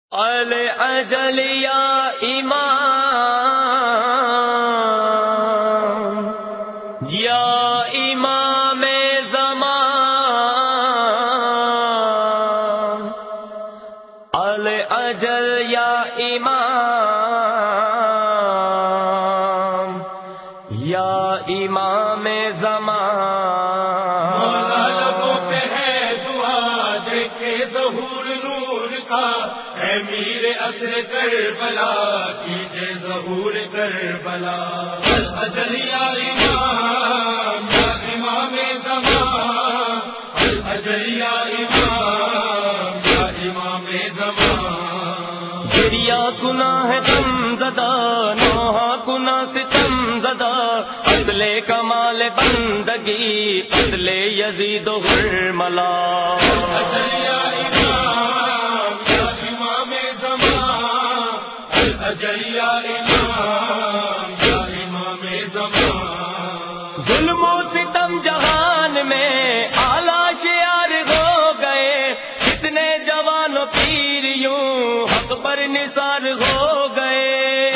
الاجل یا امام یا امام زمان، الاجل یا امام یا امام زمان۔ مولا لبوں پہ ہے دعا دیکھے ظہور نور کا، اے میر عصر کربلا کیجے ظہور کربلا۔ الاجل یا امام یا امام زمان، الاجل یا امام یا امام زمان۔ گریا گناہ غم زدہ، نوحہ گناہ ستم زدہ، اصل کمال بندگی اصل یزید و حرملا۔ الاجل یا امام یا امام زمان، الاجل یا امام یا امام زمان۔ ظلم و ستم جہان میں اعلیٰ شعار ہو گئے، کتنے جوان و پیر یوں حق پر نثار ہو گئے۔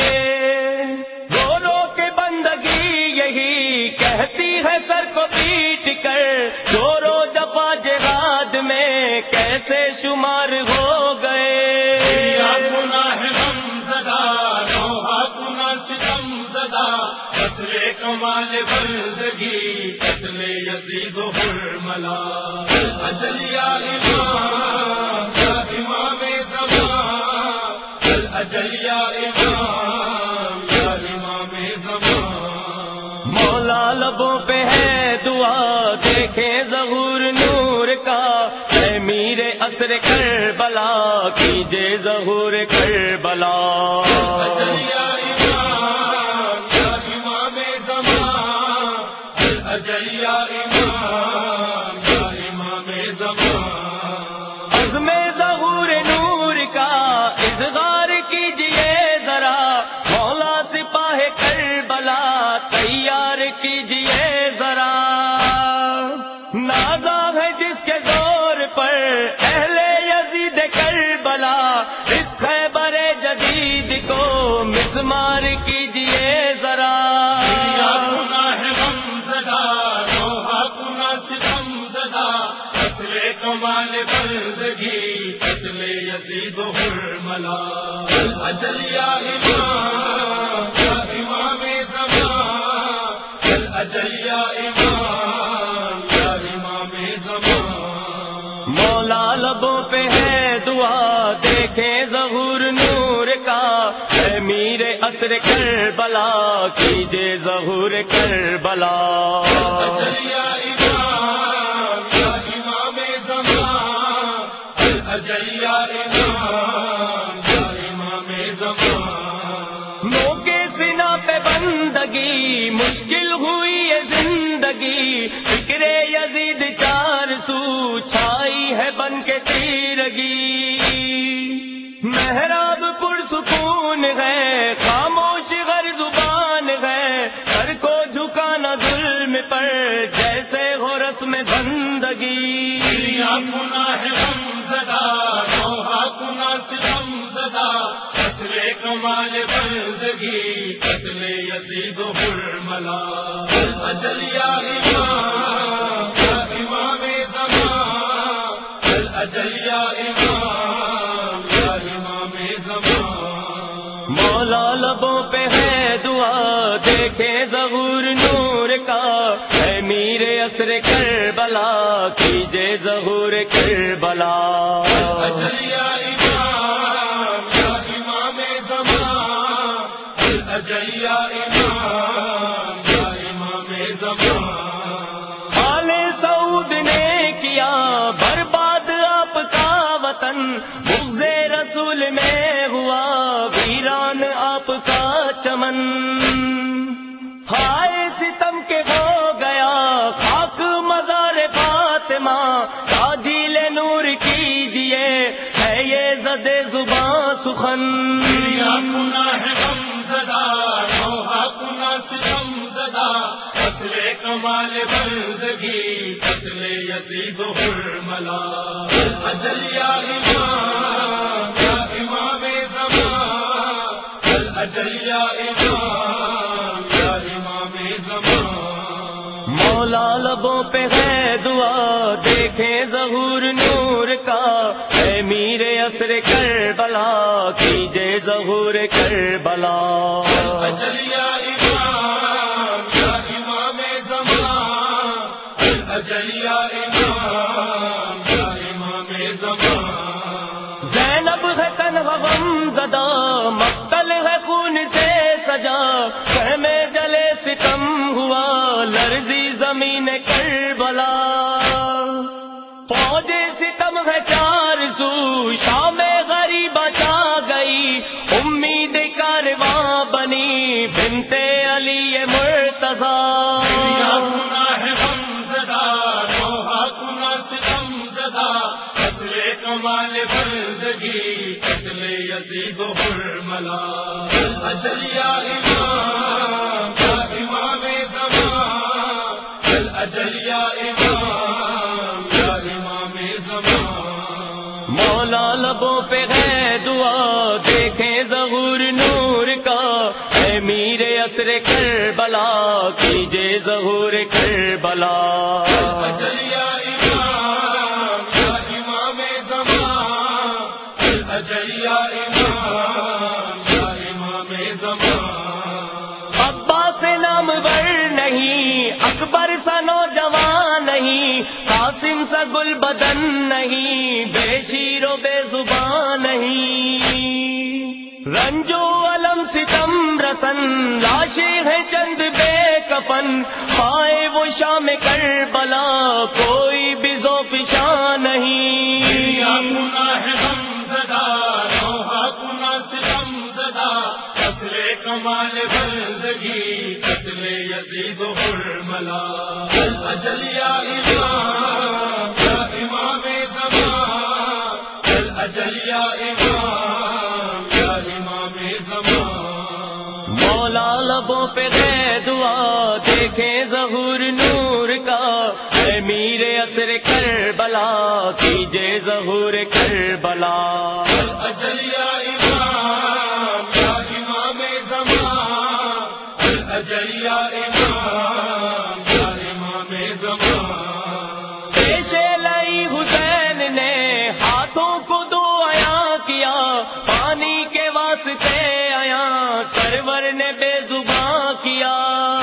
رو رو کے بندگی یہی کہتی ہے سر کو پیٹ کر، زور و جفا جہاد میں کیسے شمار ہو گئے۔ یا گناہ غم زدہ، نوحہ گناہ ستم زدہ، اصل کمال بندگی قتل یزید و حرملا۔ الاجل یا امام یا امام زمان، الاجل یا امام یا امام زمان۔ مولا لبوں پہ ہے دعا دیکھیں ظہور نور کا، اے میر عصر کربلا کیجے ظہور کربلا۔ الاجل یا امام یا امام زمان، الاجل یا امام یا امام زمان۔ عزم ظہور نور کا اظہار کیجئے ذرا، مولا سپاہ کربلا تیار کیجئے ذرا۔ نازا ہے جس کے زور پر اہل یزید کربلا، اس خیبر جدید کو مسمار کیجئے ذرا۔ یا گناہ غم زدہ، نوحہ گناہ ستم زدہ، اصل کمال بندگی قتل یزید و حرملا۔ الاجل یا امام یا امام زمان، الاجل یا امام یا امام زمان۔ مولا لبوں پہ ہے دعا دیکھیں ظہور نور کا، اے میر عصر کربلا کیجے ظہور کربلا۔ الاجل یا امام یا امام زمان، الاجل یا امام یا امام زمان۔ موقع سنا پہ بندگی مشکل ہوئی ہے زندگی، فکر یزید چار سو چھائی ہے بن کے تیرگی۔ محراب پرسکون ہے، خاموش غیر زبان ہے، سر کو جھکانا ظلم پر جیسے ہو رسم بندگی۔ یا گناہ غم زدہ، نوحہ گناہ ستم زدہ، اصل کمال بندگی قتل یزید و حرملا۔ الاجل یا امام یا امام زمان، الاجل یا امام یا امام زمان۔ مولا لبوں پہ ہے دعا دیکھیں ظہور نور کا، اے میر عصر کربلا کیجے ظہور کربلا۔ الاجل یا امام یا امام زمان، الاجل یا امام یا امام زمان۔ آل سعود نے کیا برباد آپ کا وطن، بغض رسول میں ہوا ویران آپ کا چمن۔ ہائے ستم کے ہو گیا خاک مزار فاطمہ، تعجیل نور کیجئے ہے یہ زد زباں سخن۔ یا گناہ غم زدہ، نوحہ گناہ ستم زدہ، اصل کمال بندگی قتل یزید و حرملا۔ الاجل یا امام یا امام لبوں پہ ہے دعا دیکھیں ظہور نور کا، اے میر عصر کربلا کیجے ظہور کربلا۔ اجل یا امام یا امام زمان، اجل یا امام یا امام زمان۔ زینب ہے تنہا غم زدہ، مقتل ہے خون سے سجا، خیم جلے ستم ہوا لرزی زمین کربلا۔ فوج ستم ہے چار سو، شام غریب چا گئی، امید کارواں بنی بنت علی مرتضی۔ یا گناہ غم زدہ روحا گناہ ستم زدہ، اصل کمال بندگی قتل یزید و حرملا۔ اجل یا امام یا امام زمان، اجل یا امام یا امام زمان۔ مولا لبوں پہ ہے دعا دیکھیں ظہور نور کا، اے میر عصر کربلا کیجے ظہور کربلا۔ اجل یا امام یا امام زمان، اجل یا امام یا امام زمان۔ عباس نامور نہیں، اکبر سا نوجوان نہیں، قاسم سا گل بدن نہیں، بے شیر و بے زبان نہیں۔ رنجو علم ستم رسن لاشیں ہیں چند بے کفن، پائے وہ شام کربلا کوئی بھی ذوق شان نہیں۔ یا گناہ غم زدہ روحا گناہ ستم زدہ، اصل کمال بندگی قتل یزید و حرملا۔ اجل یا امام یا امام زمان، اجل یا امام یا امام زمان۔ مولا لبوں پہ ہے دعا دیکھیں ظہور نور کا، اے میر عصر کربلا کیجے ظہور کربلا۔ اجل یا امام یا امام زمان، اجل یا امام یا امام زمان۔ پیش لائی حسین نے ہاتھوں کو دو عیاں کیا، پانی کے واسطے آیا سرور نے بے زباں کیا۔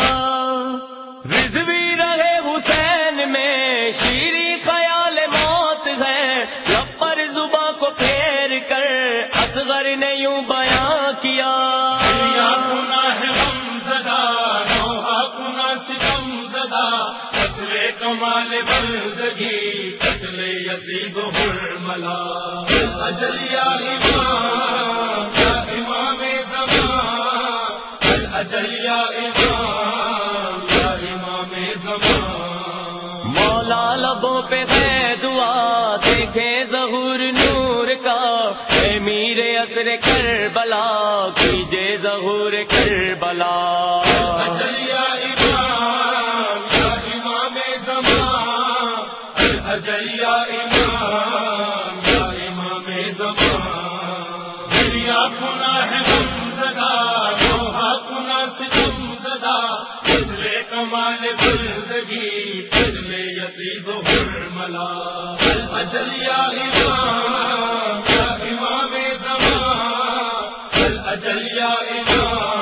رضوی رہے حسین میں شیریں خیال موت ہے، لب پر زباں کو پھیر کر اصغر نے یوں بیاں کیا۔ یا گناہ غم زدہ روحا گناہ ستم زدہ، اصل کمال بندگی قتل یزید و حرملا۔ اجل یا امام یا امام زمان، اجل یا امام یا امام زمان۔ مولا لبوں پہ ہے دعا دیکھیں ظہور نور کا، اے میر عصر کربلا کیجے ظہور کربلا۔ اجل یا امام یا امام زمان، اجل یا امام یا امام زمان۔ یا گناہ غم زدہ روحا گناہ ستم زدہ، اصل کمال بندگی قتل یزید و حرملا۔ اجل یا امام یا امام زمان، اجل یا امام